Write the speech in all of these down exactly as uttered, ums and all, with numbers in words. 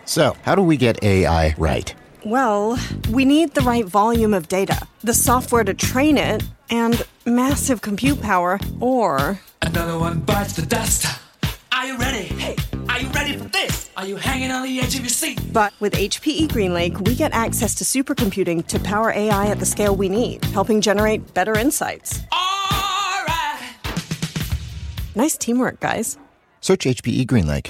So, how do we get A I right? Well, we need the right volume of data, the software to train it, and massive compute power, or... Another one bites the dust. Are you ready? Hey, are you ready for this? Are you hanging on the edge of your seat? But with H P E GreenLake, we get access to supercomputing to power A I at the scale we need, helping generate better insights. All right. Nice teamwork, guys. Search H P E GreenLake.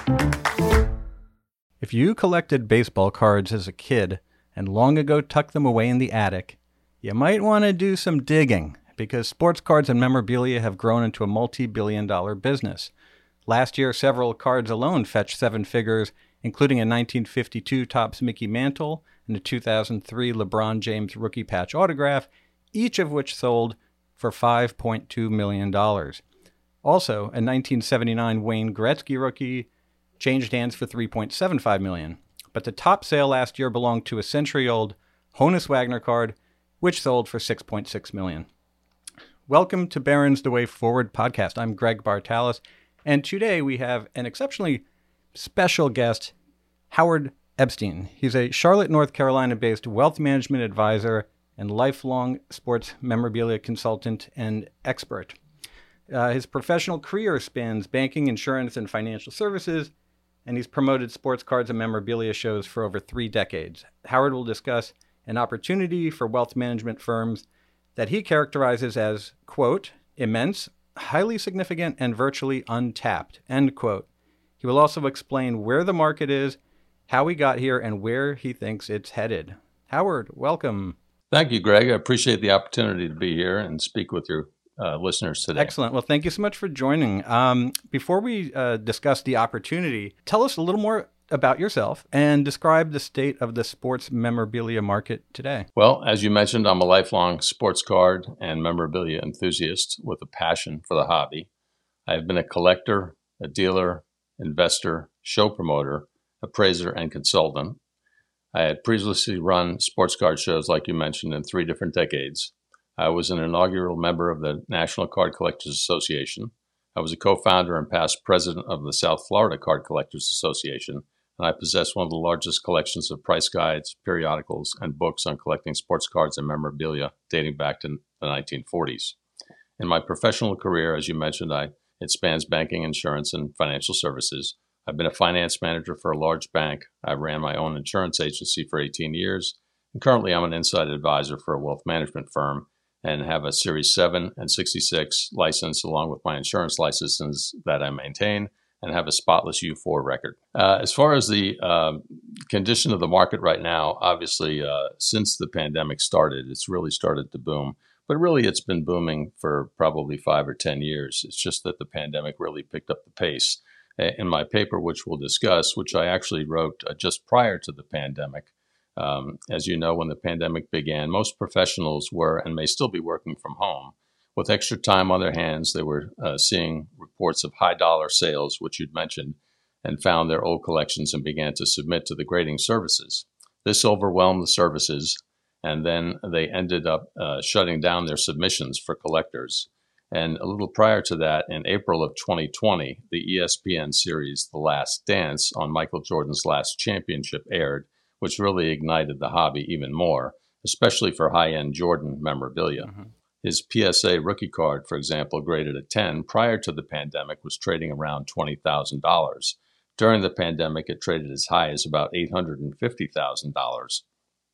If you collected baseball cards as a kid and long ago tucked them away in the attic, you might want to do some digging, because sports cards and memorabilia have grown into a multi-billion dollar business. Last year, several cards alone fetched seven figures, including a nineteen fifty-two Topps Mickey Mantle and a two thousand three LeBron James rookie patch autograph, each of which sold for five point two million dollars. Also, a nineteen seventy-nine Wayne Gretzky rookie changed hands for three point seven five million dollars. But the top sale last year belonged to a century-old Honus Wagner card, which sold for six point six million dollars. Welcome to Barron's The Way Forward podcast. I'm Greg Bartalos, and today we have an exceptionally special guest, Howard Epstein. He's a Charlotte, North Carolina-based wealth management advisor and lifelong sports memorabilia consultant and expert. Uh, his professional career spans banking, insurance, and financial services, and he's promoted sports cards and memorabilia shows for over three decades. Howard will discuss an opportunity for wealth management firms that he characterizes as, quote, immense, highly significant, and virtually untapped, end quote. He will also explain where the market is, how we got here, and where he thinks it's headed. Howard, welcome. Thank you, Greg. I appreciate the opportunity to be here and speak with your uh, listeners today. Excellent. Well, thank you so much for joining. Um, before we uh, discuss the opportunity, tell us a little more about yourself and describe the state of the sports memorabilia market today. Well, as you mentioned, I'm a lifelong sports card and memorabilia enthusiast with a passion for the hobby. I've been a collector, a dealer, investor, show promoter, appraiser, and consultant. I had previously run sports card shows, like you mentioned, in three different decades. I was an inaugural member of the National Card Collectors Association. I was a co-founder and past president of the South Florida Card Collectors Association, and I possess one of the largest collections of price guides, periodicals, and books on collecting sports cards and memorabilia dating back to the nineteen forties. In my professional career, as you mentioned, I it spans banking, insurance, and financial services. I've been a finance manager for a large bank. I ran my own insurance agency for eighteen years, and currently I'm an inside advisor for a wealth management firm and have a Series seven and sixty-six license along with my insurance licenses that I maintain, and have a spotless U four record. Uh, as far as the uh, condition of the market right now, obviously, uh, since the pandemic started, it's really started to boom. But really, it's been booming for probably five or ten years. It's just that the pandemic really picked up the pace. In my paper, which we'll discuss, which I actually wrote uh, just prior to the pandemic, um, as you know, when the pandemic began, most professionals were and may still be working from home. With extra time on their hands, they were uh, seeing reports of high dollar sales, which you'd mentioned, and found their old collections and began to submit to the grading services. This overwhelmed the services, and then they ended up uh, shutting down their submissions for collectors. And a little prior to that, in April of twenty twenty, the E S P N series The Last Dance on Michael Jordan's last championship aired, which really ignited the hobby even more, especially for high-end Jordan memorabilia. Mm-hmm. His P S A rookie card, for example, graded a ten prior to the pandemic, was trading around twenty thousand dollars. During the pandemic, it traded as high as about eight hundred fifty thousand dollars.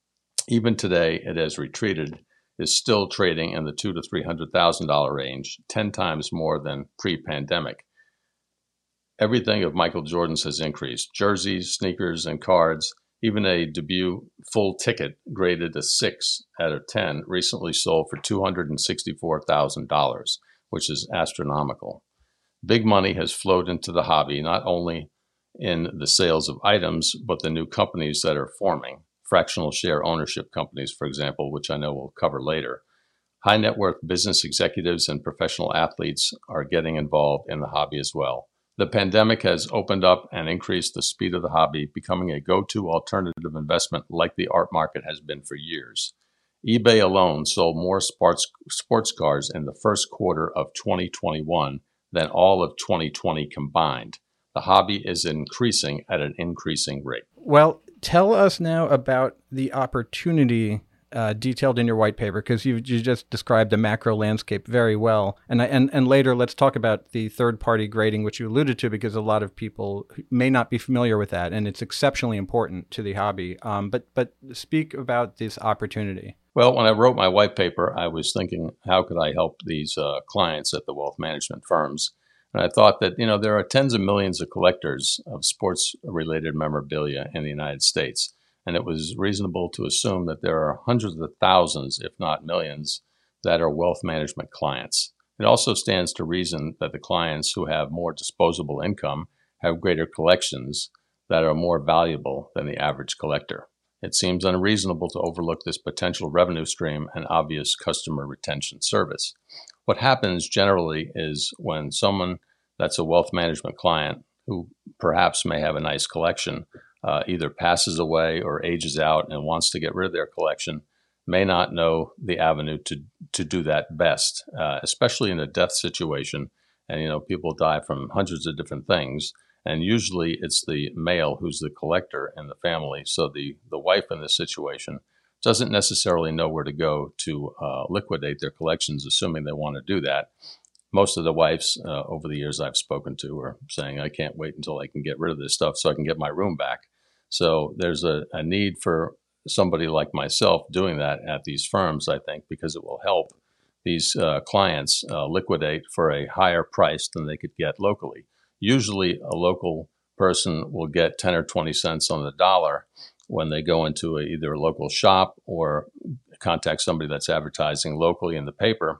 Even today, it has retreated, is still trading in the two to three hundred thousand dollar range, ten times more than pre-pandemic. Everything of Michael Jordan's has increased: jerseys, sneakers, and cards. Even a debut full ticket graded a six out of ten recently sold for two hundred sixty-four thousand dollars, which is astronomical. Big money has flowed into the hobby, not only in the sales of items, but the new companies that are forming. Fractional share ownership companies, for example, which I know we'll cover later. High net worth business executives and professional athletes are getting involved in the hobby as well. The pandemic has opened up and increased the speed of the hobby, becoming a go-to alternative investment like the art market has been for years. eBay alone sold more sports, sports cards in the first quarter of twenty twenty-one than all of twenty twenty combined. The hobby is increasing at an increasing rate. Well, tell us now about the opportunity uh, detailed in your white paper, because you you just described the macro landscape very well. And, I, and and later, let's talk about the third-party grading, which you alluded to, because a lot of people may not be familiar with that, and it's exceptionally important to the hobby. Um, but but speak about this opportunity. Well, when I wrote my white paper, I was thinking, how could I help these uh, clients at the wealth management firms? And I thought that, you know, there are tens of millions of collectors of sports-related memorabilia in the United States. And it was reasonable to assume that there are hundreds of thousands, if not millions, that are wealth management clients. It also stands to reason that the clients who have more disposable income have greater collections that are more valuable than the average collector. It seems unreasonable to overlook this potential revenue stream and obvious customer retention service. What happens generally is when someone that's a wealth management client who perhaps may have a nice collection uh, either passes away or ages out and wants to get rid of their collection, may not know the avenue to to do that best, uh, especially in a death situation. And, you know, people die from hundreds of different things. And usually it's the male who's the collector in the family. So the, the wife in this situation doesn't necessarily know where to go to uh, liquidate their collections, assuming they want to do that. Most of the wives uh, over the years I've spoken to are saying, I can't wait until I can get rid of this stuff so I can get my room back. So there's a, a need for somebody like myself doing that at these firms, I think, because it will help these uh, clients uh, liquidate for a higher price than they could get locally. Usually a local person will get ten or twenty cents on the dollar when they go into a, either a local shop or contact somebody that's advertising locally in the paper,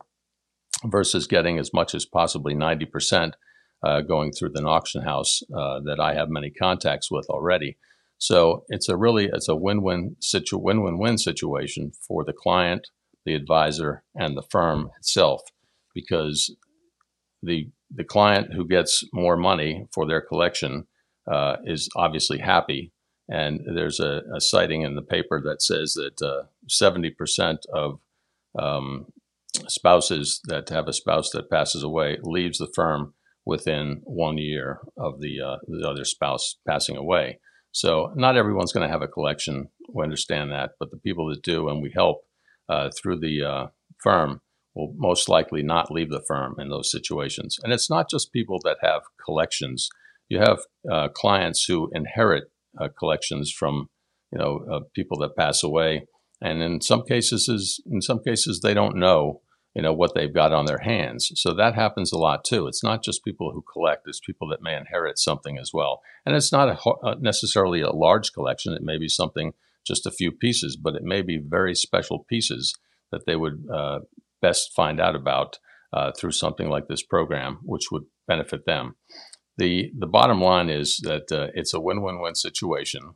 versus getting as much as possibly ninety percent uh, going through an auction house uh, that I have many contacts with already. So it's a really, it's a win-win situ- win-win-win situation for the client, the advisor, and the firm itself, because the the client who gets more money for their collection uh, is obviously happy. And there's a, a citing in the paper that says that uh, seventy percent of um, spouses that have a spouse that passes away leaves the firm within one year of the, uh, the other spouse passing away. So not everyone's going to have a collection. We understand that, but the people that do, and we help uh, through the uh, firm, will most likely not leave the firm in those situations. And it's not just people that have collections. You have uh, clients who inherit uh, collections from, you know, uh, people that pass away, and in some cases, is in some cases they don't know, you know, what they've got on their hands. So that happens a lot too. It's not just people who collect; it's people that may inherit something as well. And it's not a, uh, necessarily a large collection. It may be something just a few pieces, but it may be very special pieces that they would uh, best find out about uh, through something like this program, which would benefit them. The the bottom line is that uh, it's a win-win-win situation.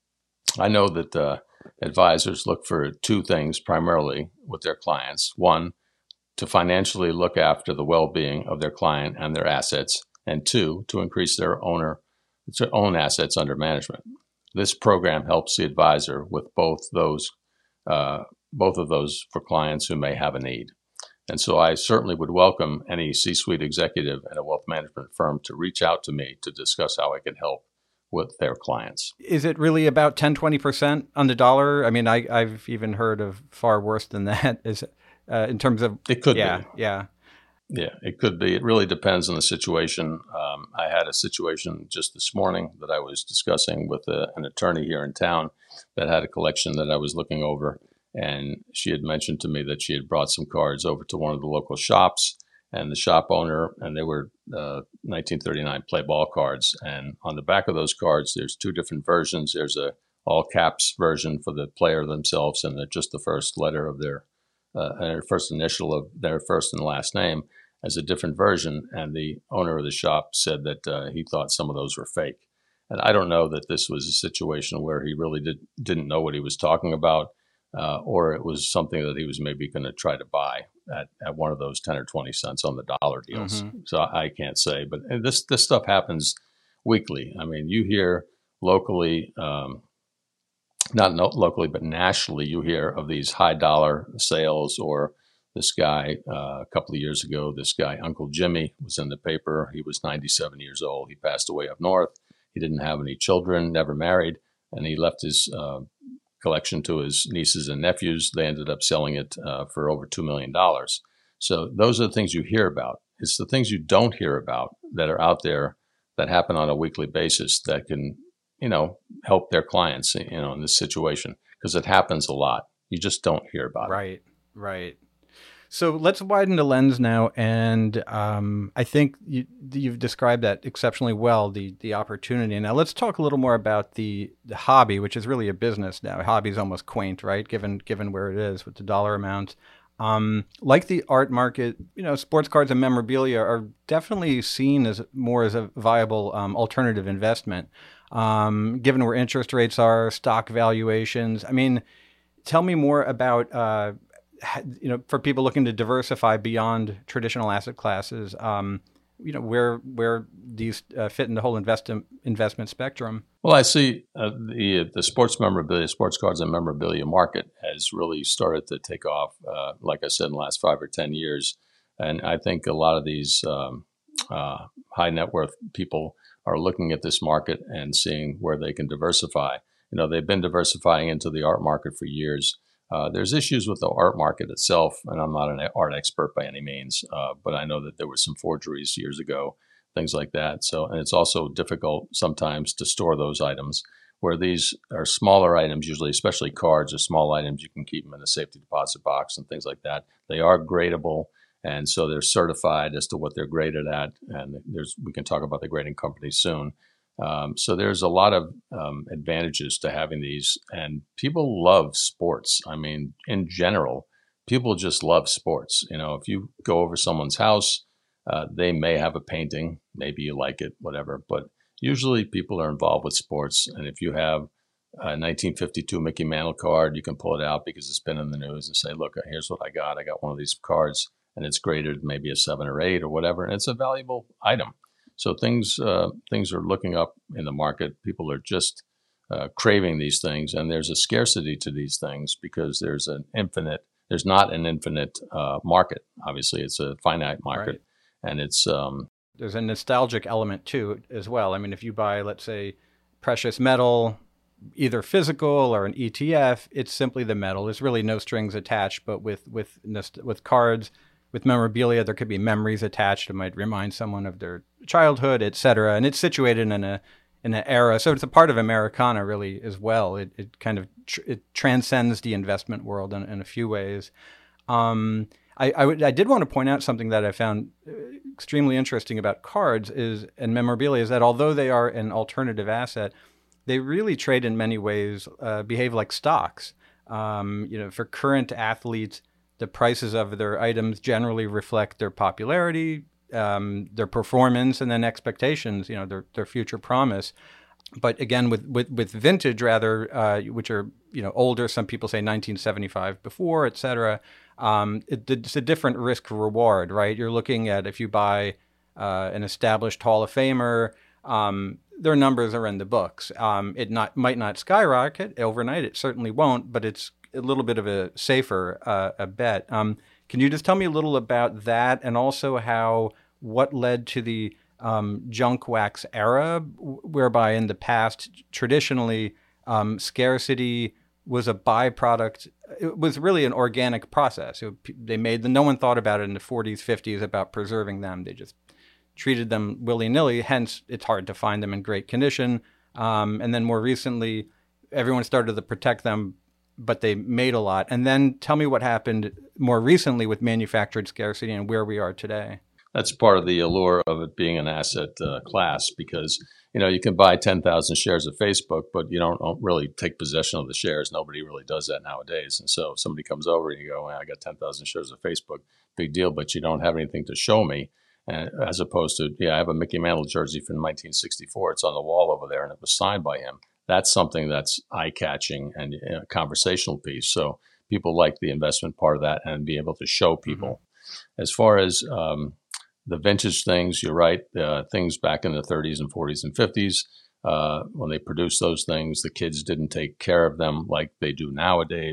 I know that uh, advisors look for two things primarily with their clients. One, to financially look after the well-being of their client and their assets, and two, to increase their owner their own assets under management. This program helps the advisor with both those uh, both of those for clients who may have a need. And so I certainly would welcome any C-suite executive at a wealth management firm to reach out to me to discuss how I can help with their clients. Is it really about ten, twenty percent on the dollar? I mean, I, I've even heard of far worse than that. Is uh, in terms of it could yeah, be. Yeah. Yeah, it could be. It really depends on the situation. Um, I had a situation just this morning that I was discussing with a, an attorney here in town that had a collection that I was looking over. And she had mentioned to me that she had brought some cards over to one of the local shops, and the shop owner, and they were uh, nineteen thirty-nine play ball cards. And on the back of those cards, there's two different versions. There's a all caps version for the player themselves, and just the first letter of their, uh, their first initial of their first and last name as a different version. And the owner of the shop said that uh, he thought some of those were fake. And I don't know that this was a situation where he really did, didn't know what he was talking about. Uh, or it was something that he was maybe going to try to buy at, at one of those ten or twenty cents on the dollar deals. Mm-hmm. So I can't say, but this this stuff happens weekly. I mean, you hear locally, um, not no, locally, but nationally, you hear of these high dollar sales or This guy, uh, a couple of years ago, this guy, Uncle Jimmy, was in the paper. He was ninety-seven years old. He passed away up north. He didn't have any children, never married, and he left his uh, collection to his nieces and nephews. They ended up selling it uh, for over two million dollars. So those are the things you hear about. It's the things you don't hear about that are out there that happen on a weekly basis that can, you know, help their clients, you know, in this situation, because it happens a lot. You just don't hear about it. Right, right. So let's widen the lens now, and um, I think you, you've described that exceptionally well, the the opportunity. Now let's talk a little more about the, the hobby, which is really a business now. Hobby is almost quaint, right? Given given where it is with the dollar amount. Um, like the art market, you know, sports cards and memorabilia are definitely seen as more as a viable um, alternative investment, um, given where interest rates are, stock valuations. I mean, tell me more about, uh, you know, for people looking to diversify beyond traditional asset classes, um, you know, where where these uh, fit in the whole invest investment spectrum. Well, I see uh, the the sports memorabilia, sports cards and memorabilia market has really started to take off, uh, like I said, in the last five or ten years. And I think a lot of these um, uh, high net worth people are looking at this market and seeing where they can diversify. You know, they've been diversifying into the art market for years. Uh, there's issues with the art market itself, and I'm not an art expert by any means, uh, but I know that there were some forgeries years ago, things like that. So, and it's also difficult sometimes to store those items, where these are smaller items, usually, especially cards or small items. You can keep them in a safety deposit box and things like that. They are gradable, and so they're certified as to what they're graded at. And there's we can talk about the grading companies soon. Um, so there's a lot of um, advantages to having these, and people love sports. I mean, in general, people just love sports. You know, if you go over someone's house, uh, they may have a painting, maybe you like it, whatever, but usually people are involved with sports. And if you have a nineteen fifty-two Mickey Mantle card, you can pull it out because it's been in the news and say, look, here's what I got. I got one of these cards, and it's graded maybe a seven or eight or whatever, and it's a valuable item. So things uh, things are looking up in the market. People are just uh, craving these things, and there's a scarcity to these things because there's an infinite. There's not an infinite uh, market. Obviously, it's a finite market, right. And it's um, there's a nostalgic element too as well. I mean, if you buy, let's say, precious metal, either physical or an E T F, it's simply the metal. There's really no strings attached. But with with with cards, with memorabilia, there could be memories attached. It might remind someone of their childhood, et cetera. And it's situated in a in an era, so it's a part of Americana really as well. It it kind of tr- it transcends the investment world in, in a few ways. Um, I I, w- I did want to point out something that I found extremely interesting about cards is and memorabilia is that although they are an alternative asset, they really trade in many ways, uh, behave like stocks. Um, you know, for current athletes, the prices of their items generally reflect their popularity, um, their performance, and then expectations, you know, their, their future promise. But again, with, with, with vintage rather, uh, which are, you know, older, some people say nineteen seventy-five before, et cetera, um, it, it's a different risk reward, right? You're looking at if you buy uh, an established Hall of Famer, um, their numbers are in the books. Um, it not might not skyrocket overnight. It certainly won't, but it's a little bit of a safer uh, a bet. Um, can you just tell me a little about that, and also how what led to the um, junk wax era, whereby in the past traditionally um, scarcity was a byproduct. It was really an organic process. It, they made the no one thought about it in the forties, fifties about preserving them. They just treated them willy-nilly. Hence, it's hard to find them in great condition. Um, and then more recently, everyone started to protect them, but they made a lot. And then tell me what happened more recently with manufactured scarcity and where we are today. That's part of the allure of it being an asset uh, class, because, you know, you can buy ten thousand shares of Facebook, but you don't, don't really take possession of the shares. Nobody really does that nowadays. And so if somebody comes over and you go, well, I got ten thousand shares of Facebook, big deal, but you don't have anything to show me. And as opposed to, yeah, I have a Mickey Mantle jersey from nineteen sixty-four. It's on the wall over there, and it was signed by him. That's something that's eye-catching and a conversational piece. So people like the investment part of that and be able to show people. Mm-hmm. As far as um, the vintage things, you're right. Uh, things back in the thirties and forties and fifties, uh, when they produced those things, the kids didn't take care of them like they do nowadays.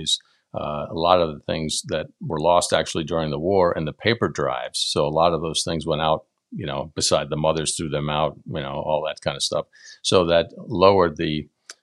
Uh, a lot of the things that were lost actually during the war and the paper drives. So a lot of those things went out, you know, beside the mothers threw them out, you know, all that kind of stuff. So that lowered the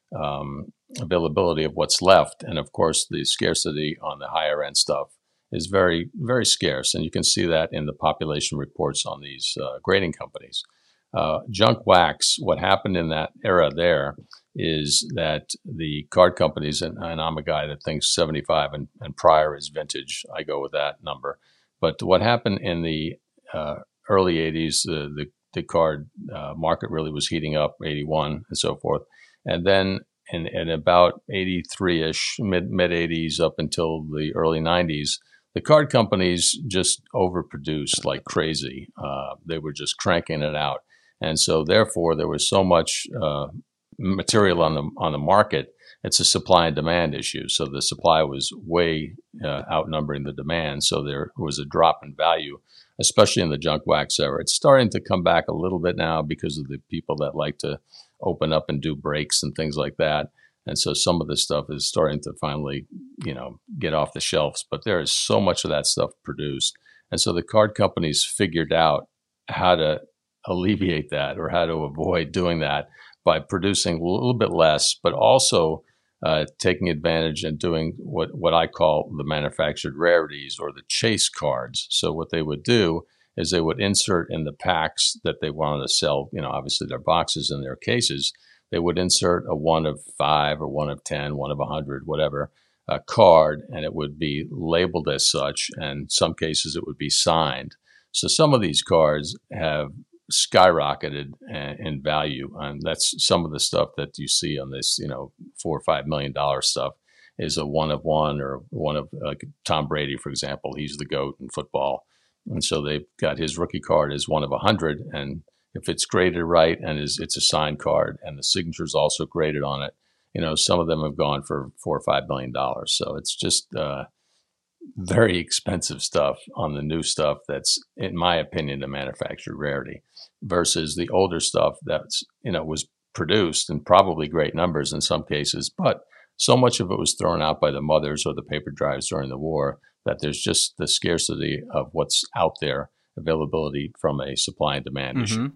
um, availability of what's left. And of course, the scarcity on the higher end stuff is very, very scarce. And you can see that in the population reports on these uh, grading companies. Uh, junk wax, what happened in that era there is that the card companies, and, and I'm a guy that thinks seventy-five and, and prior is vintage. I go with that number. But what happened in the uh, early eighties, uh, the, the card uh, market really was heating up, eighty-one and so forth. And then in, in about eighty-three-ish, mid, mid-eighties up until the early nineties, the card companies just overproduced like crazy. Uh, they were just cranking it out. And so therefore, there was so much uh, material on the on the market. It's a supply and demand issue. So the supply was way uh, outnumbering the demand. So there was a drop in value, especially in the junk wax era. It's starting to come back a little bit now because of the people that like to open up and do breaks and things like that. And so some of this stuff is starting to finally, you know, get off the shelves. But there is so much of that stuff produced. And so the card companies figured out how to alleviate that or how to avoid doing that by producing a little bit less, but also uh, taking advantage and doing what, what I call the manufactured rarities or the chase cards. So what they would do is they would insert in the packs that they wanted to sell, you know, obviously their boxes and their cases, they would insert a one of five or one of ten, one of a hundred, whatever, a card, and it would be labeled as such. And in some cases it would be signed. So some of these cards have skyrocketed in value, and that's some of the stuff that you see on this, you know, four or five million dollar stuff is a one of one or one of like Tom Brady, for example. He's the GOAT in football, and so they've got his rookie card as one of a hundred, and if it's graded right and is it's a signed card and the signature is also graded on it, you know, some of them have gone for four or five million dollars. So it's just uh, very expensive stuff on the new stuff that's, in my opinion, a manufactured rarity versus the older stuff that's, you know, was produced in probably great numbers in some cases, but so much of it was thrown out by the mothers or the paper drives during the war that there's just the scarcity of what's out there, availability from a supply and demand mm-hmm. issue.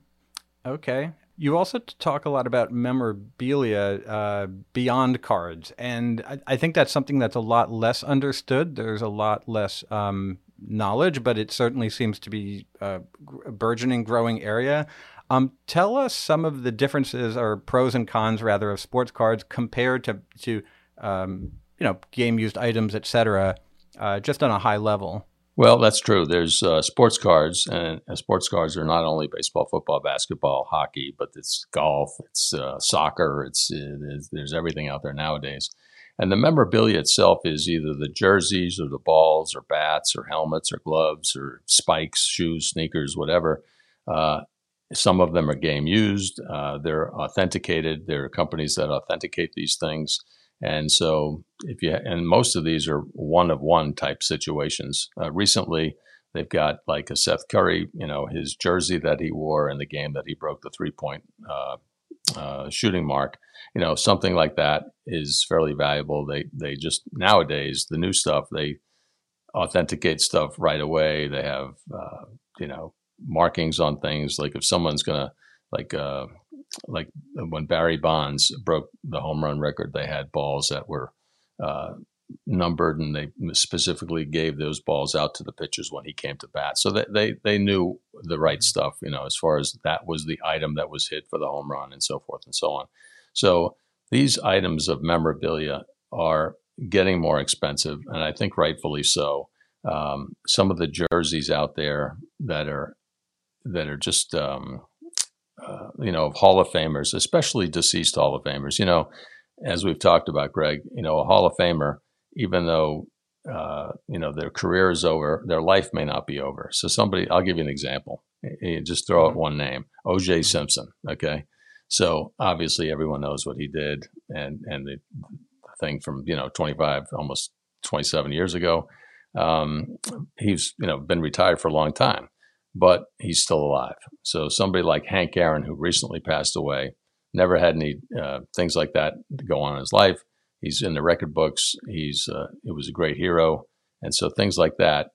Okay. You also talk a lot about memorabilia uh, beyond cards, and I, I think that's something that's a lot less understood. There's a lot less um, knowledge, but it certainly seems to be a burgeoning, growing area. Um, tell us some of the differences or pros and cons, rather, of sports cards compared to to um, you know, game-used items, et cetera, uh, just on a high level. Well, that's true. There's uh, sports cards, and uh, sports cards are not only baseball, football, basketball, hockey, but it's golf, it's uh, soccer, it's, it's there's everything out there nowadays. And the memorabilia itself is either the jerseys or the balls or bats or helmets or gloves or spikes, shoes, sneakers, whatever. Uh, some of them are game used. Uh, they're authenticated. There are companies that authenticate these things. And so if you, and most of these are one of one type situations. Uh, recently, they've got like a Seth Curry, you know, his jersey that he wore in the game that he broke the three point uh, uh, shooting mark, you know, something like that is fairly valuable. They, they just nowadays, the new stuff, they authenticate stuff right away. They have, uh, you know, markings on things. Like if someone's going to like, uh, like when Barry Bonds broke the home run record, they had balls that were uh, numbered, and they specifically gave those balls out to the pitchers when he came to bat. So they, they, they knew the right stuff, you know, as far as that was the item that was hit for the home run and so forth and so on. So these items of memorabilia are getting more expensive, and I think rightfully so. Um, some of the jerseys out there that are that are just um, Uh, you know, of Hall of Famers, especially deceased Hall of Famers. You know, as we've talked about, Greg, you know, a Hall of Famer, even though, uh, you know, their career is over, their life may not be over. So somebody, I'll give you an example. You just throw out one name, O J Simpson, okay? So obviously everyone knows what he did, and, and the thing from, you know, twenty-five, almost twenty-seven years ago, um, he's, you know, been retired for a long time. But he's still alive. So somebody like Hank Aaron, who recently passed away, never had any uh, things like that go on in his life. He's in the record books. He's uh, he was a great hero, and so things like that.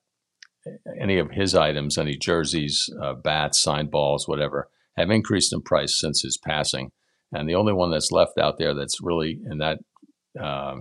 Any of his items, any jerseys, uh, bats, signed balls, whatever, have increased in price since his passing. And the only one that's left out there that's really in that uh,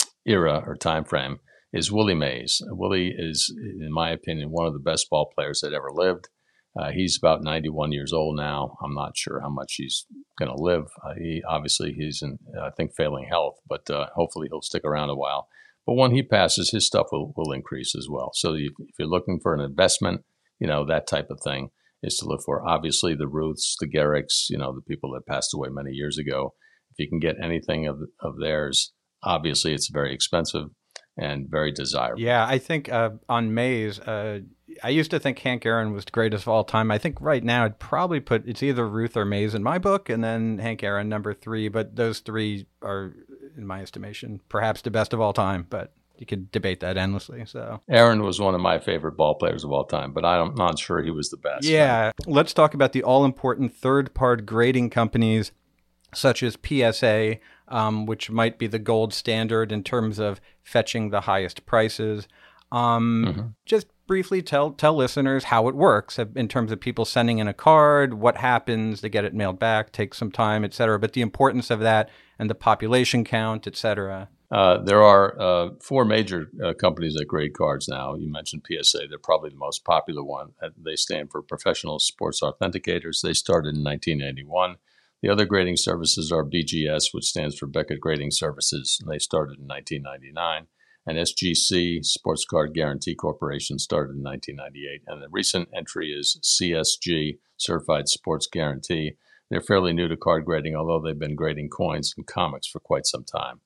era or time frame is Willie Mays. Willie is, in my opinion, one of the best ball players that ever lived. Uh, he's about ninety-one years old now. I'm not sure how much he's going to live. Uh, he obviously he's in, I think, failing health, but uh, hopefully he'll stick around a while. But when he passes, his stuff will, will increase as well. So if you're looking for an investment, you know, that type of thing is to look for. Obviously, the Ruths, the Garricks, you know, the people that passed away many years ago. If you can get anything of of theirs, obviously it's very expensive and very desirable. Yeah, I think uh, on Mays, uh, I used to think Hank Aaron was the greatest of all time. I think right now I'd probably put, it's either Ruth or Mays in my book, and then Hank Aaron number three. But those three are, in my estimation, perhaps the best of all time. But you could debate that endlessly. So Aaron was one of my favorite ball players of all time, but I'm not sure he was the best. Yeah, right? Let's talk about the all-important third-party grading companies such as P S A, um, which might be the gold standard in terms of fetching the highest prices. Um, mm-hmm. Just briefly tell tell listeners how it works in terms of people sending in a card, what happens, they get it mailed back, takes some time, et cetera, but the importance of that and the population count, et cetera. Uh, there are uh, four major uh, companies that grade cards now. You mentioned P S A. They're probably the most popular one. They stand for Professional Sports Authenticators. They started in nineteen eighty-one. The other grading services are B G S, which stands for Beckett Grading Services, and they started in nineteen ninety-nine. And S G C, Sports Card Guarantee Corporation, started in nineteen ninety-eight. And the recent entry is C S G, Certified Sports Guarantee. They're fairly new to card grading, although they've been grading coins and comics for quite some time.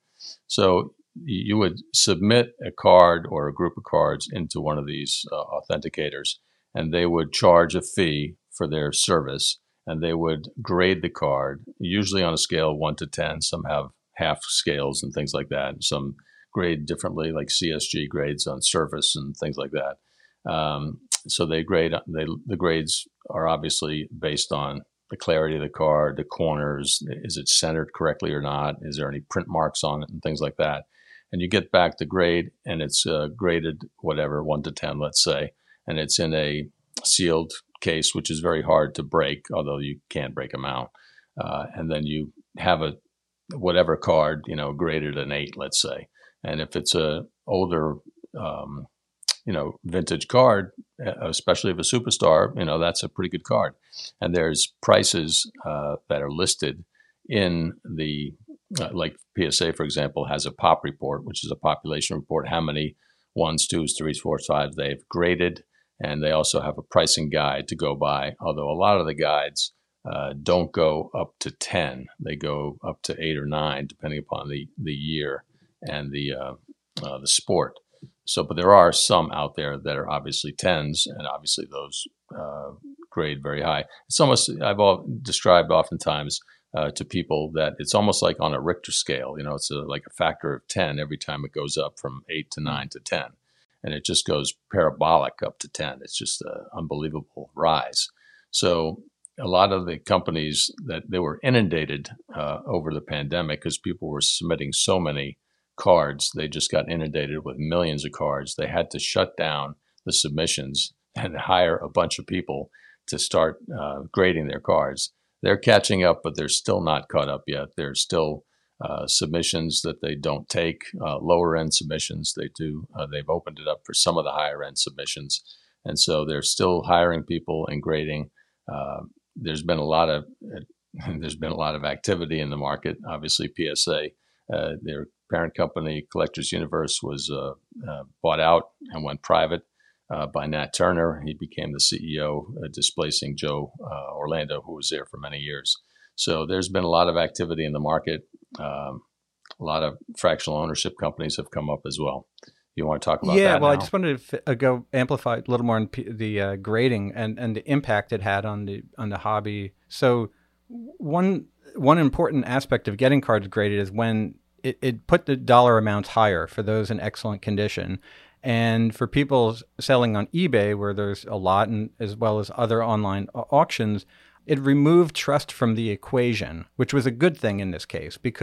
So you would submit a card or a group of cards into one of these uh, authenticators, and they would charge a fee for their service. And they would grade the card, usually on a scale of one to ten. Some have half scales and things like that. Some grade differently, like C S G grades on surface and things like that. Um, so they grade. They, the grades are obviously based on the clarity of the card, the corners. Is it centered correctly or not? Is there any print marks on it and things like that? And you get back the grade, and it's uh, graded whatever, one to ten, let's say, and it's in a sealed case, which is very hard to break, although you can break them out. Uh, and then you have a whatever card, you know, graded an eight, let's say. And if it's a older, um, you know, vintage card, especially if a superstar, you know, that's a pretty good card. And there's prices uh, that are listed in the, uh, like P S A, for example, has a pop report, which is a population report, how many ones, twos, threes, fours, fives they've graded. And they also have a pricing guide to go by, although a lot of the guides uh, don't go up to ten. They go up to eight or nine, depending upon the, the year and the uh, uh, the sport. So, but there are some out there that are obviously tens, and obviously those uh, grade very high. It's almost, I've all described oftentimes uh, to people that it's almost like on a Richter scale. You know, it's a, like a factor of ten every time it goes up from eight to nine to ten. And it just goes parabolic up to ten. It's just an unbelievable rise. So a lot of the companies that they were inundated uh, over the pandemic because people were submitting so many cards. They just got inundated with millions of cards. They had to shut down the submissions and hire a bunch of people to start uh, grading their cards. They're catching up, but they're still not caught up yet. There's still Uh, submissions that they don't take, uh, lower end submissions they do. Uh, they've opened it up for some of the higher end submissions, and so they're still hiring people and grading. Uh, there's been a lot of uh, there's been a lot of activity in the market. Obviously, P S A, uh, their parent company, Collectors Universe, was uh, uh, bought out and went private uh, by Nat Turner. He became the C E O, uh, displacing Joe uh, Orlando, who was there for many years. So there's been a lot of activity in the market. Um, a lot of fractional ownership companies have come up as well. You want to talk about yeah, that? Yeah, well, now? I just wanted to uh, go amplify a little more on P- the uh, grading and, and the impact it had on the on the hobby. So one one important aspect of getting cards graded is when it, it put the dollar amounts higher for those in excellent condition. And for people selling on eBay, where there's a lot, and as well as other online auctions, it removed trust from the equation, which was a good thing in this case, because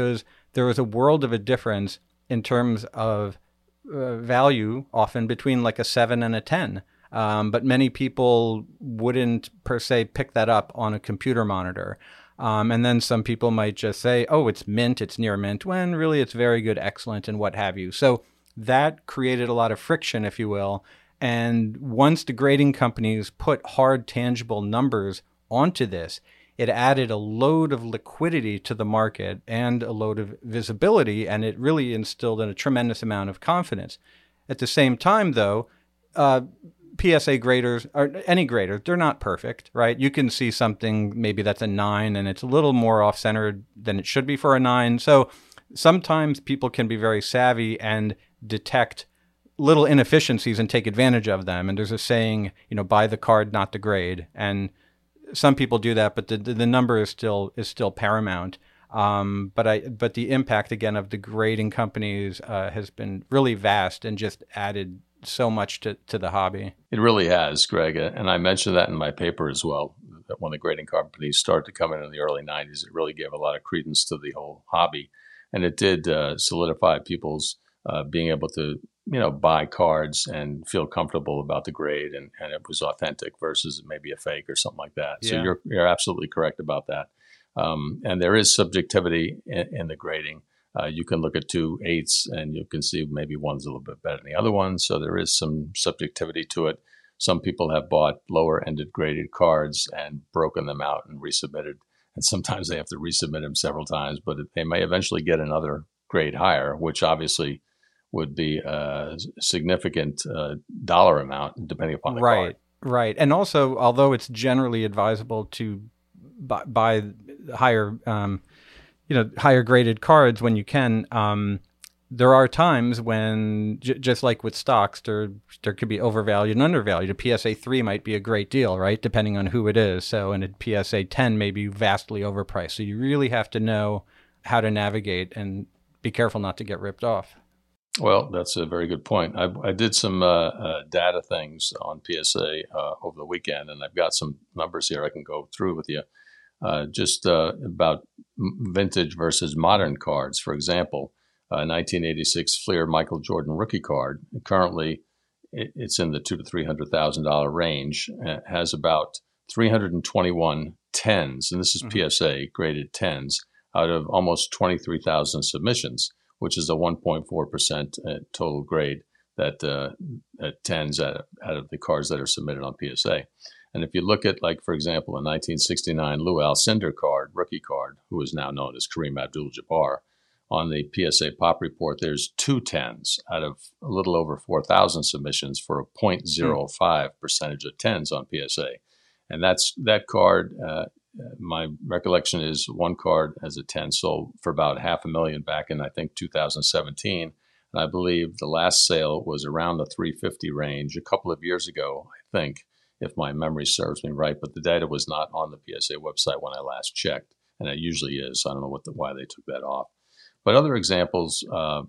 there was a world of a difference in terms of uh, value, often between like a seven and a ten. Um, but many people wouldn't per se pick that up on a computer monitor. Um, and then some people might just say, oh, it's mint, it's near mint, when really it's very good, excellent, and what have you. So that created a lot of friction, if you will. And once the grading companies put hard, tangible numbers onto this, it added a load of liquidity to the market and a load of visibility, and it really instilled in a tremendous amount of confidence. At the same time, though, uh, P S A graders, or any grader, they're not perfect, right? You can see something, maybe that's a nine, and it's a little more off-centered than it should be for a nine. So sometimes people can be very savvy and detect little inefficiencies and take advantage of them. And there's a saying, you know, buy the card, not the grade. And some people do that, but the the number is still is still paramount. Um, but I but the impact again of the grading companies uh, has been really vast and just added so much to, to the hobby. It really has, Greg. And I mentioned that in my paper as well, that when the grading companies started to come in in the early nineties, it really gave a lot of credence to the whole hobby. And it did uh, solidify people's uh, being able to, you know, buy cards and feel comfortable about the grade, and, and it was authentic versus maybe a fake or something like that. Yeah. So you're you're absolutely correct about that. Um, and there is subjectivity in, in the grading. Uh, you can look at two eights and you can see maybe one's a little bit better than the other one. So there is some subjectivity to it. Some people have bought lower ended graded cards and broken them out and resubmitted. And sometimes they have to resubmit them several times, but they may eventually get another grade higher, which obviously would be a significant uh, dollar amount depending upon the right, card. Right. And also, although it's generally advisable to buy, buy higher um you know, higher graded cards when you can. Um, there are times when, j- just like with stocks, there there could be overvalued and undervalued. A P S A three might be a great deal, right? Depending on who it is. So, and a P S A ten may be vastly overpriced. So you really have to know how to navigate and be careful not to get ripped off. Well, that's a very good point. I, I did some uh, uh, data things on P S A uh, over the weekend, and I've got some numbers here I can go through with you. Uh, just uh, about vintage versus modern cards. For example, uh, nineteen eighty-six Fleer Michael Jordan rookie card. Currently, it, it's in the two to three hundred thousand dollar range. It has about three hundred twenty-one tens, and this is mm-hmm. P S A graded tens out of almost twenty-three thousand submissions, which is a one point four percent total grade that uh, at tens out of, out of the cards that are submitted on P S A. And if you look at, like, for example, a nineteen sixty-nine Lou Alcindor card, rookie card, who is now known as Kareem Abdul-Jabbar, on the P S A Pop Report, there's two tens out of a little over four thousand submissions for a zero point zero five percentage of tens on P S A. And that's that card, uh, my recollection is one card as a ten sold for about half a million back in, I think, two thousand seventeen. And I believe the last sale was around the three hundred fifty range a couple of years ago, I think, if my memory serves me right, but the data was not on the P S A website when I last checked, and it usually is. I don't know what the, why they took that off. But other examples, uh,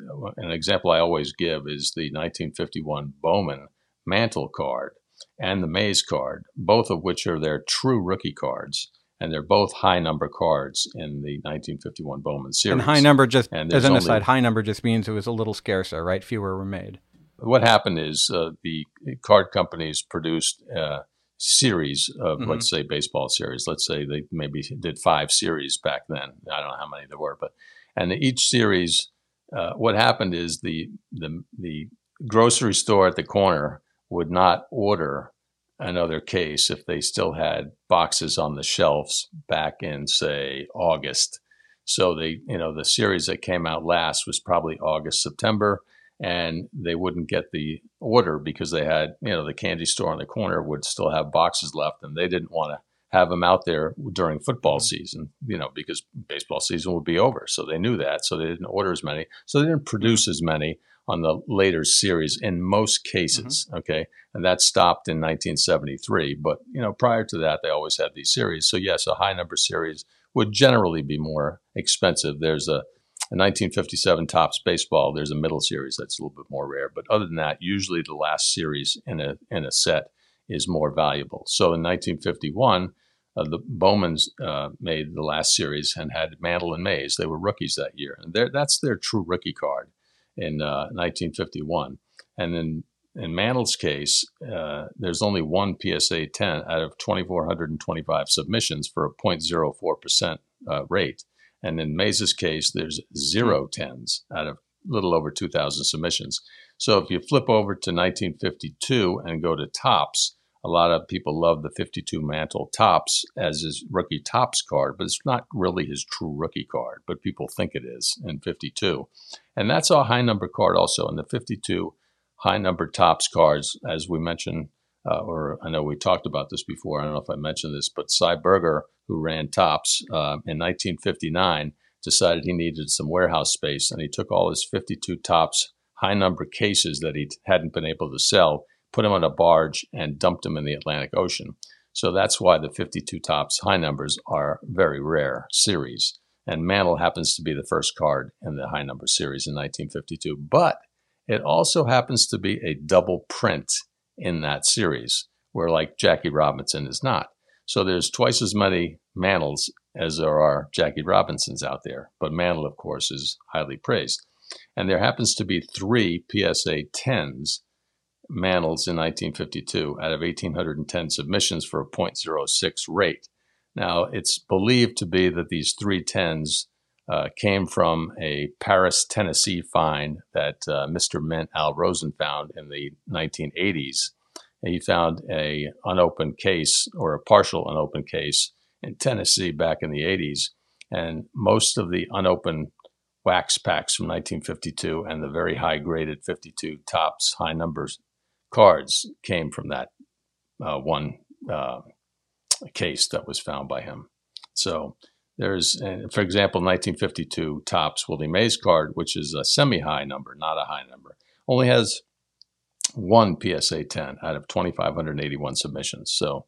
an example I always give is the nineteen fifty-one Bowman Mantle card and the Mays card, both of which are their true rookie cards, and they're both high number cards in the nineteen fifty-one Bowman series. And high number just, and as an only, aside, high number just means it was a little scarcer, right? Fewer were made. What happened is uh, the card companies produced a series of, mm-hmm. let's say, baseball series. Let's say they maybe did five series back then. I don't know how many there were, but and each series, uh, what happened is the the the grocery store at the corner would not order another case if they still had boxes on the shelves back in, say, August. So they, you know, the series that came out last was probably August, September. And they wouldn't get the order because they had, you know, the candy store on the corner would still have boxes left, and they didn't want to have them out there during football season, you know, because baseball season would be over. So they knew that. So they didn't order as many. So they didn't produce as many on the later series in most cases. Mm-hmm. Okay. And that stopped in nineteen seventy-three. But, you know, prior to that, they always had these series. So, yes, a high number series would generally be more expensive. There's a In nineteen fifty-seven Topps Baseball, there's a middle series that's a little bit more rare. But other than that, usually the last series in a in a set is more valuable. So in nineteen fifty-one, Uh, the Bowmans uh, made the last series and had Mantle and Mays. They were rookies that year. And that's their true rookie card in uh, nineteen fifty-one. And then in Mantle's case, uh, there's only one P S A ten out of two thousand four hundred twenty-five submissions for a zero point zero four percent uh, rate. And in Mays' case, there's zero tens out of a little over two thousand submissions. So if you flip over to nineteen fifty-two and go to Topps, a lot of people love the fifty-two Mantle Topps as his rookie Topps card, but it's not really his true rookie card, but people think it is in fifty-two. And that's a high number card also. In the fifty-two high number Topps cards, as we mentioned, uh, or I know we talked about this before, I don't know if I mentioned this, but Cy Berger, who ran Topps uh, in nineteen fifty-nine, decided he needed some warehouse space, and he took all his fifty-two Topps high number cases that he hadn't been able to sell, put them on a barge, and dumped them in the Atlantic Ocean. So that's why the fifty-two Topps high numbers are very rare series. And Mantle happens to be the first card in the high number series in nineteen fifty-two. But it also happens to be a double print in that series, where like Jackie Robinson is not. So there's twice as many Mantles as there are Jackie Robinsons out there. But Mantle, of course, is highly praised. And there happens to be three P S A tens Mantles in nineteen fifty-two out of one thousand eight hundred ten submissions for a zero point zero six rate. Now, it's believed to be that these three tens uh, came from a Paris, Tennessee find that uh, Mister Mint Al Rosen found in the nineteen eighties. And he found a unopened case or a partial unopened case in Tennessee back in the eighties. And most of the unopened wax packs from nineteen fifty-two and the very high graded fifty-two Topps high numbers cards came from that uh, one uh, case that was found by him. So there's, for example, nineteen fifty-two Topps Willie Mays card, which is a semi-high number, not a high number, only has one P S A ten out of two thousand five hundred eighty-one submissions. So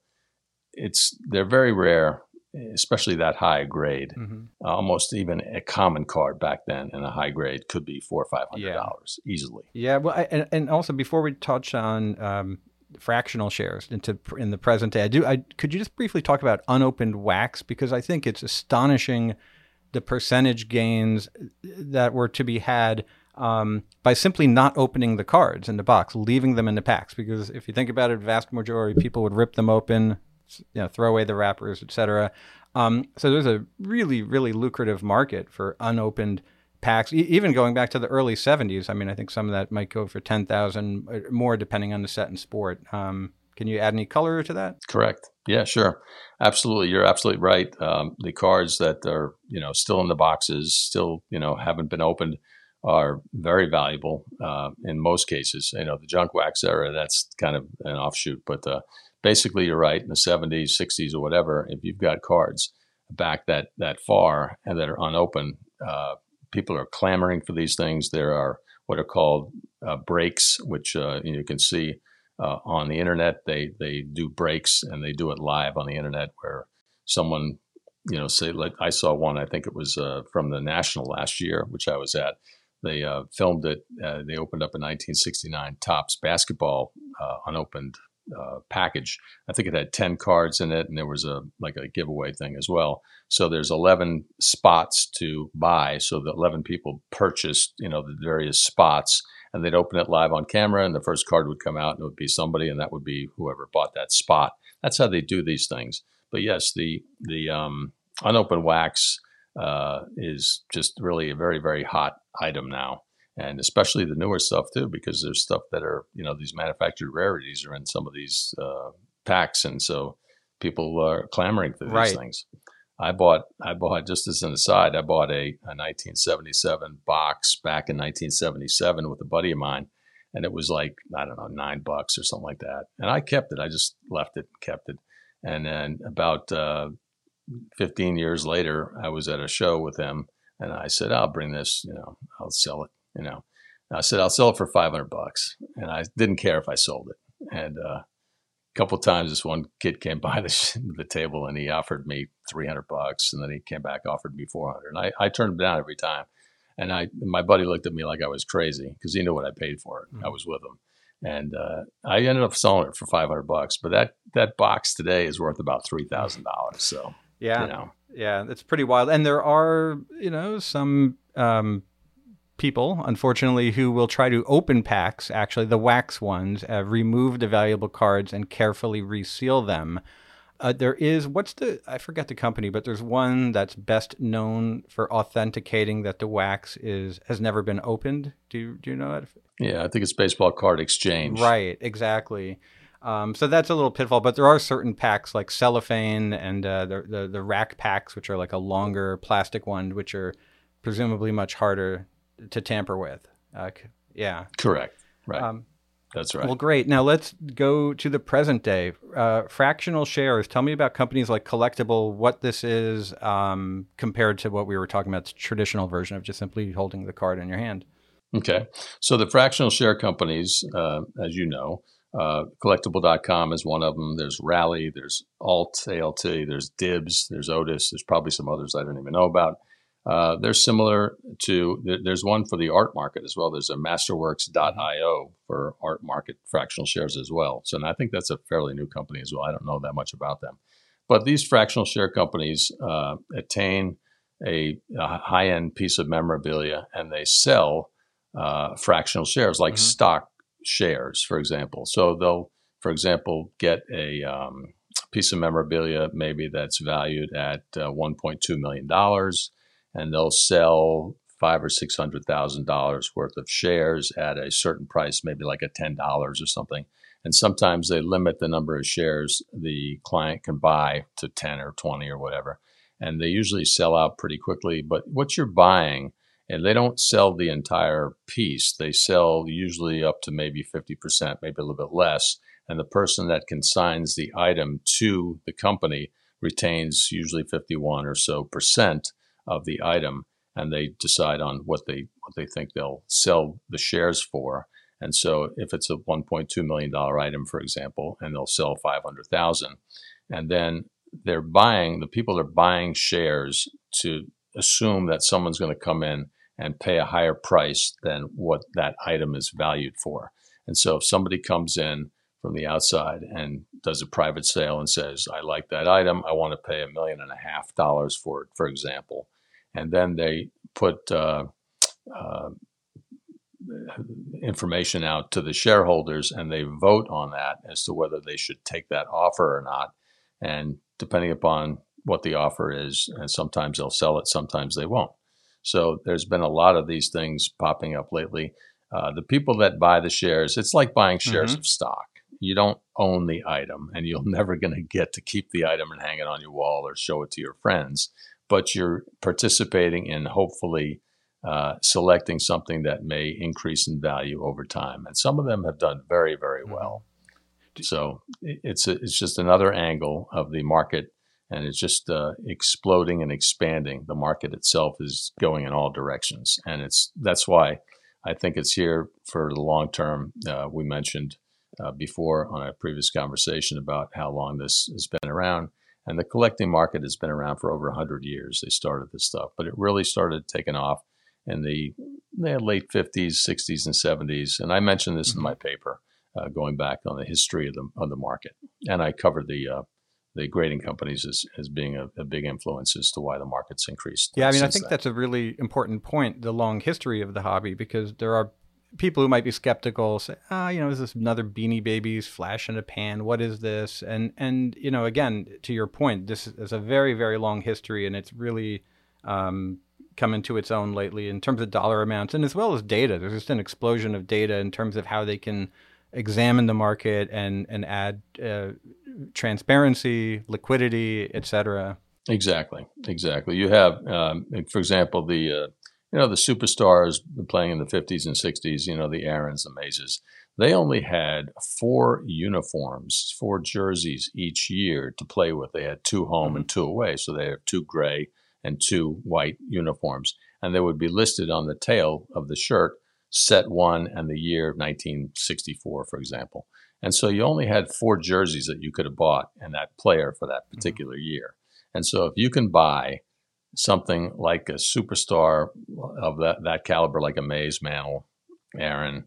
it's they're very rare, especially that high grade. Mm-hmm. Uh, almost even a common card back then in a high grade could be four or five hundred dollars yeah. easily. Yeah, well, I, and and also before we touch on um, fractional shares into in the present day, I do. I could you just briefly talk about unopened wax, because I think it's astonishing the percentage gains that were to be had um, by simply not opening the cards in the box, leaving them in the packs. Because if you think about it, vast majority of people would rip them open, you know, throw away the wrappers, et cetera. Um, so there's a really, really lucrative market for unopened packs, e- even going back to the early seventies. I mean, I think some of that might go for ten thousand dollars more, depending on the set and sport. Um, can you add any color to that? Correct. Yeah, sure. Absolutely. You're absolutely right. Um, the cards that are, you know, still in the boxes, still, you know, haven't been opened are very valuable uh, in most cases. You know, the junk wax era, that's kind of an offshoot, but uh, basically, you're right. In the seventies, sixties, or whatever, if you've got cards back that that far and that are unopened, uh, people are clamoring for these things. There are what are called uh, breaks, which uh, you can see uh, on the internet. They they do breaks, and they do it live on the internet, where someone, you know, say, like I saw one. I think it was uh, from the National last year, which I was at. They uh, filmed it. Uh, they opened up a nineteen sixty-nine Topps basketball uh, unopened Uh, package. I think it had ten cards in it, and there was a like a giveaway thing as well. So there's eleven spots to buy. So the eleven people purchased, you know, the various spots, and they'd open it live on camera, and the first card would come out, and it would be somebody, and that would be whoever bought that spot. That's how they do these things. But yes, the the um, unopened wax uh, is just really a very, very hot item now. And especially the newer stuff too, because there's stuff that are, you know, these manufactured rarities are in some of these uh, packs, and so people are clamoring for these right. things. I bought, I bought just as an aside, I bought a, a nineteen seventy-seven box back in nineteen seventy-seven with a buddy of mine, and it was like, I don't know, nine bucks or something like that. And I kept it. I just left it, kept it, and then about uh, fifteen years later, I was at a show with him, and I said, "I'll bring this, you know, I'll sell it." You know, and I said, I'll sell it for five hundred bucks. And I didn't care if I sold it. And uh, a couple of times, this one kid came by the, the table and he offered me three hundred bucks. And then he came back, offered me four hundred. And I, I turned him down every time. And I, my buddy looked at me like I was crazy because he knew what I paid for it. Mm-hmm. I was with him. And uh, I ended up selling it for five hundred bucks. But that, that box today is worth about three thousand dollars. So, yeah, you know. Yeah, it's pretty wild. And there are, you know, some um, people, unfortunately, who will try to open packs, actually, the wax ones, uh, remove the valuable cards and carefully reseal them. Uh, there is, what's the, I forget the company, but there's one that's best known for authenticating that the wax is has never been opened. Do you, do you know it? Yeah, I think it's Baseball Card Exchange. Right, exactly. Um, so that's a little pitfall, but there are certain packs like cellophane and uh, the, the the rack packs, which are like a longer plastic one, which are presumably much harder to tamper with. Uh, yeah. Correct. Right. Um, That's right. Well, great. Now let's go to the present day. Uh, fractional shares. Tell me about companies like Collectible, what this is um, compared to what we were talking about, the traditional version of just simply holding the card in your hand. Okay. So the fractional share companies, uh, as you know, uh, collectible dot com is one of them. There's Rally, there's Alt, A L T, there's Dibs, there's Otis. There's probably some others I don't even know about. Uh, they're similar to, there's one for the art market as well. There's a masterworks dot io for art market fractional shares as well. So and I think that's a fairly new company as well. I don't know that much about them. But these fractional share companies uh, attain a, a high-end piece of memorabilia and they sell uh, fractional shares like mm-hmm. stock shares, for example. So they'll, for example, get a um, piece of memorabilia maybe that's valued at uh, one point two million dollars. And they'll sell five or six hundred thousand dollars worth of shares at a certain price, maybe like at ten dollars or something. And sometimes they limit the number of shares the client can buy to ten or twenty or whatever. And they usually sell out pretty quickly. But what you're buying, and they don't sell the entire piece. They sell usually up to maybe fifty percent, maybe a little bit less. And the person that consigns the item to the company retains usually fifty-one or so percent of the item, and they decide on what they what they think they'll sell the shares for. And so if it's a one point two million dollars item, for example, and they'll sell five hundred thousand, and then they're buying, the people are buying shares to assume that someone's going to come in and pay a higher price than what that item is valued for. And so if somebody comes in from the outside and does a private sale and says, I like that item, I want to pay a million and a half dollars for it, for example. And then they put uh, uh, information out to the shareholders and they vote on that as to whether they should take that offer or not. And depending upon what the offer is, and sometimes they'll sell it, sometimes they won't. So there's been a lot of these things popping up lately. Uh, the people that buy the shares, it's like buying shares mm-hmm. of stock. You don't own the item, and you're never going to get to keep the item and hang it on your wall or show it to your friends. But you're participating in hopefully uh, selecting something that may increase in value over time. And some of them have done very, very well. Mm-hmm. So it's a, it's just another angle of the market, and it's just uh, exploding and expanding. The market itself is going in all directions, and it's that's why I think it's here for the long term. Uh, we mentioned Uh, before on a previous conversation about how long this has been around. And the collecting market has been around for over one hundred years. They started this stuff, but it really started taking off in the, the late fifties, sixties, and seventies. And I mentioned this mm-hmm. in my paper, uh, going back on the history of the, of the market. And I covered the uh, the grading companies as, as being a, a big influence as to why the market's increased. Yeah, I mean, I think then. that's a really important point, the long history of the hobby, because there are people who might be skeptical say, ah, you know, is this another Beanie Babies flash in a pan? What is this? And, and you know, again, to your point, this is a very, very long history, and it's really um, come into its own lately in terms of dollar amounts and as well as data. There's just an explosion of data in terms of how they can examine the market and, and add uh, transparency, liquidity, et cetera. Exactly, exactly. You have, um, for example, the uh, You know, the superstars playing in the fifties and sixties, you know, the Aarons, the Mazes, they only had four uniforms, four jerseys each year to play with. They had two home mm-hmm. and two away. So they have two gray and two white uniforms. And they would be listed on the tail of the shirt, set one and the year of nineteen sixty-four, for example. And so you only had four jerseys that you could have bought and that player for that particular mm-hmm. year. And so if you can buy something like a superstar of that, that caliber, like a Mays, Mantle, Aaron,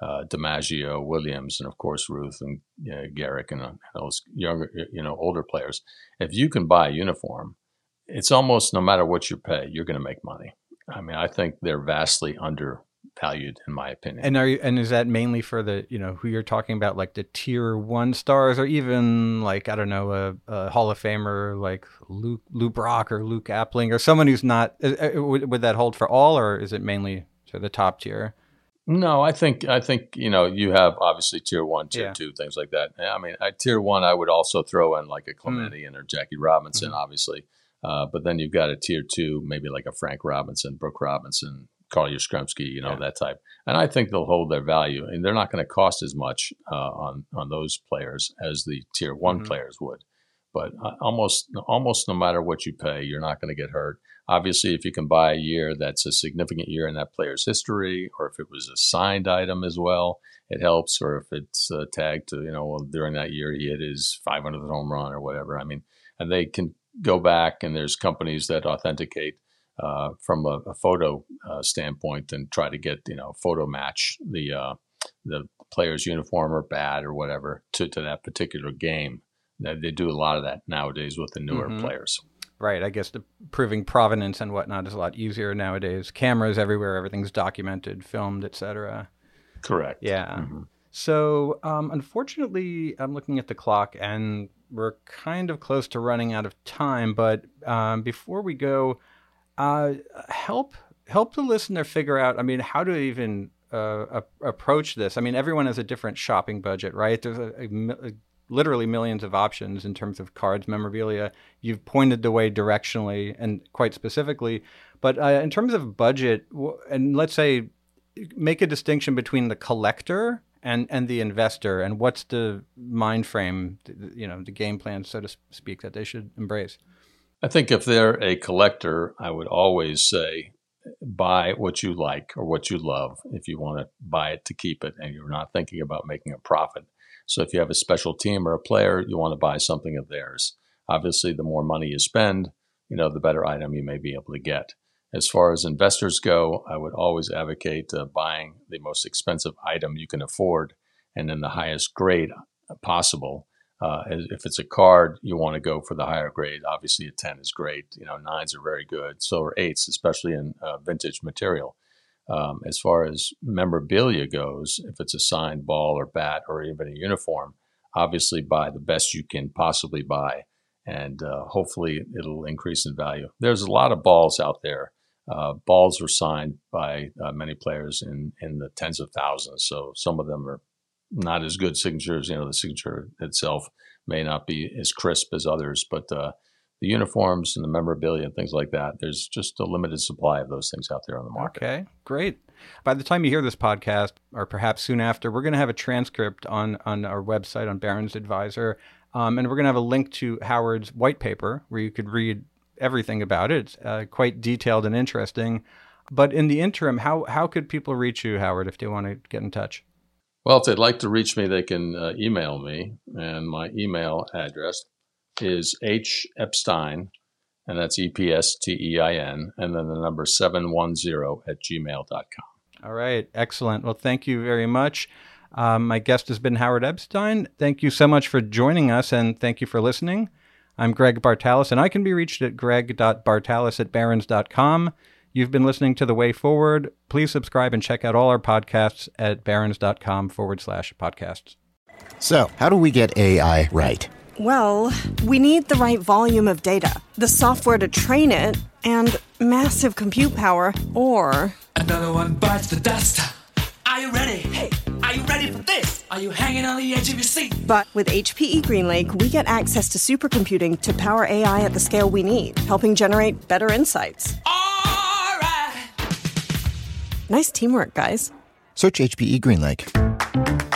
uh, DiMaggio, Williams, and of course Ruth and uh, Garrick and uh, those younger, you know, older players. If you can buy a uniform, it's almost no matter what you pay, you're going to make money. I mean, I think they're vastly undervalued, in my opinion. And are you, and is that mainly for the, you know, who you're talking about, like the tier one stars, or even like, I don't know, a, a Hall of Famer like Luke, Lou Brock or Luke Appling, or someone who's not, uh, would, would that hold for all, or is it mainly to the top tier? No, I think, I think, you know, you have obviously tier one, tier Yeah. two, things like that. I mean, I, tier one, I would also throw in like a Clemente Mm. or Jackie Robinson, Mm-hmm. obviously. Uh, but then you've got a tier two, maybe like a Frank Robinson, Brooke Robinson, Carl Yastrzemski, you know, Yeah. that type. And I think they'll hold their value, and they're not going to cost as much uh, on on those players as the tier one Mhm. players would. But uh, almost almost no matter what you pay, you're not going to get hurt. Obviously, if you can buy a year that's a significant year in that player's history, or if it was a signed item as well, it helps. Or if it's uh, tagged to, you know, well, during that year he hit his five hundredth home run or whatever. I mean, and they can go back, and there's companies that authenticate uh, from a, a photo uh, standpoint and try to get, you know, photo match the uh, the player's uniform or bat or whatever to, to that particular game. They they do a lot of that nowadays with the newer Mhm. players. Right. I guess the proving provenance and whatnot is a lot easier nowadays. Cameras everywhere, everything's documented, filmed, et cetera. Correct. Yeah. Mhm. So, um, unfortunately, I'm looking at the clock, and we're kind of close to running out of time. But um, before we go, uh, help help the listener figure out, I mean, how to even uh, a- approach this. I mean, everyone has a different shopping budget, right? There's a, a, mi- a, literally millions of options in terms of cards, memorabilia. You've pointed the way directionally and quite specifically. But uh, in terms of budget, w- and let's say, make a distinction between the collector and, and the investor, and what's the mind frame, you know, the game plan, so to speak, that they should embrace. I think if they're a collector, I would always say buy what you like or what you love if you want to buy it to keep it and you're not thinking about making a profit. So if you have a special team or a player, you want to buy something of theirs. Obviously, the more money you spend, you know, the better item you may be able to get. As far as investors go, I would always advocate uh, buying the most expensive item you can afford and in the highest grade possible. Uh, if it's a card, you want to go for the higher grade. Obviously, a ten is great. You know, nines are very good. So are eights, especially in uh, vintage material. Um, as far as memorabilia goes, if it's a signed ball or bat or even a uniform, obviously buy the best you can possibly buy, and uh, hopefully it'll increase in value. There's a lot of balls out there. Uh, balls were signed by uh, many players in, in the tens of thousands. So some of them are not as good signatures. You know, the signature itself may not be as crisp as others, but uh, the uniforms and the memorabilia and things like that, there's just a limited supply of those things out there on the market. Okay, great. By the time you hear this podcast, or perhaps soon after, we're going to have a transcript on, on our website on Barron's Advisor, um, and we're going to have a link to Howard's white paper where you could read everything about it. It's uh, quite detailed and interesting. But in the interim, how, how could people reach you, Howard, if they want to get in touch? Well, if they'd like to reach me, they can uh, email me, and my email address is H Epstein, and that's E P S T E I N, and then the number seven one zero at gmail dot com. All right. Excellent. Well, thank you very much. Um, my guest has been Howard Epstein. Thank you so much for joining us, and thank you for listening. I'm Greg Bartalos, and I can be reached at greg dot bartalos at barrons dot com. You've been listening to The Way Forward. Please subscribe and check out all our podcasts at barrons.com forward slash podcasts. So, how do we get A I right? Well, we need the right volume of data, the software to train it, and massive compute power, or... Another one bites the dust. Are you ready? Hey, are you ready for this? Are you hanging on the edge of your seat? But with H P E GreenLake, we get access to supercomputing to power A I at the scale we need, helping generate better insights. All right. Nice teamwork, guys. Search H P E GreenLake.